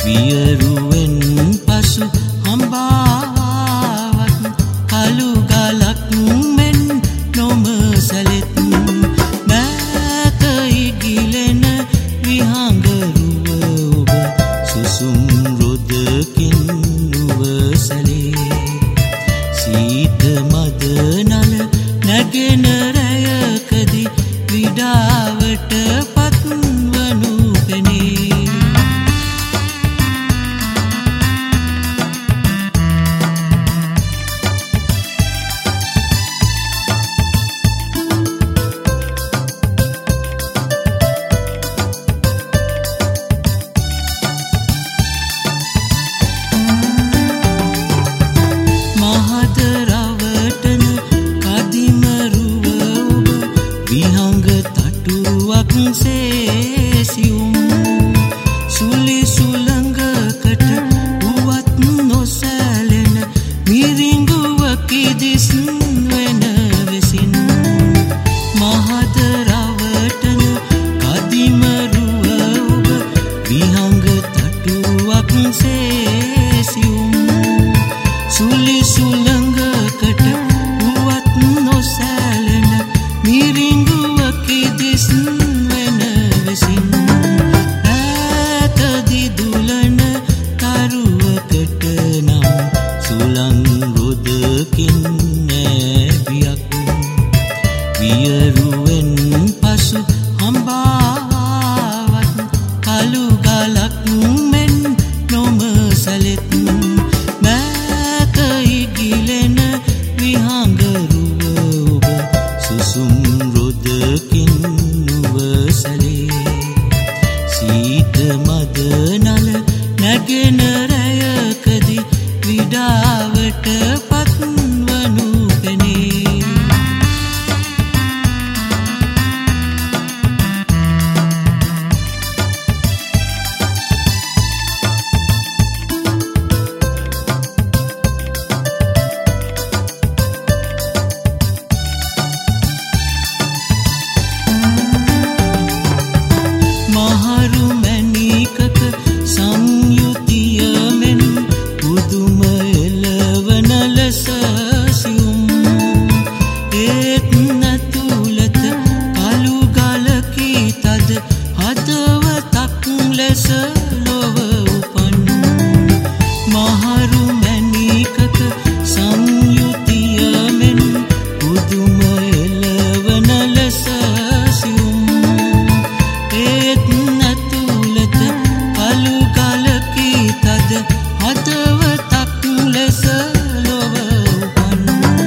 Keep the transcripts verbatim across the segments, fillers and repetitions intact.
වියරුවෙන් පසු හම්බාවත් කළු ගලක් මෙන් නොම සැලෙත් මෑත ඉගිලෙන විහඟරුව ඔබ සුසුම් රොදකින් නුවසලේ සීත මද නල නැගෙන රැයකදී විඩාවට පත්වනු පෙනේ විහඟ තටුවක් සේසියුම් සුලි සුළඟකට උවත් නොසැලෙන මිරිඟුවක දිස් වෙන වෙසින් මහද රවටන කදිමරුව ඔබ විහඟ තටුවක් සේසියුම් සුලි සුළඟකට උවත් නොසැලෙන මිරිඟුවක දිස් වෙන වෙසින් ඈතදි දුලන තරුවකට නම් සුළං රොදකින් නැබියක් වියරුවෙන් පසු හම්බාවත් කළු ගලක් මෙන් නොම සැලෙත් මෑත ඉගිලෙන විහඟරුව ඔබ සුසුම් රොදකින් නුවසලේ සීත මද නල නැගෙන රැයකදී විඩාවට පත්වනු පෙනේ මහරු මැණිකක සංයුතිය මෙන් පුදුම එළවන ලෙස සියුම් ඒත් නැතුලත කළු ගලකී තද හදවතක් ලෙස ලොව උපන් මහරු මැණිකක සංයුතිය මෙන් පුදුම එළවන ලෙස සියුම් ඒත් නැතුලත කළු ගලකී තද හදවතක් ලෙස ලොව උපන්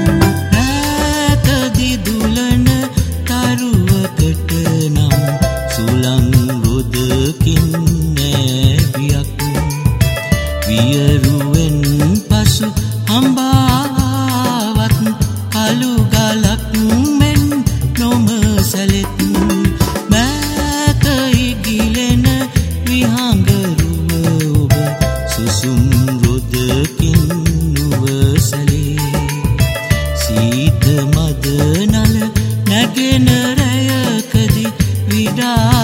ඈතදි දුලන තරුවකට නම් සුළං රොදකින් නැබියක් වියරුවෙන් පසු හම්බාවත් කළු ගලක් මෙන් නොම සැලෙත් මෑත ඉගිලෙන විහඟරුව ඔබ සුසුම් රොදකින් නුවසලේ සීත මද නල නැගෙන රැයකදී විඩා